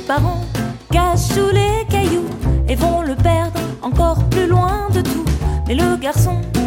parents cachent sous les cailloux et vont le perdre encore plus loin de tout. Mais le garçon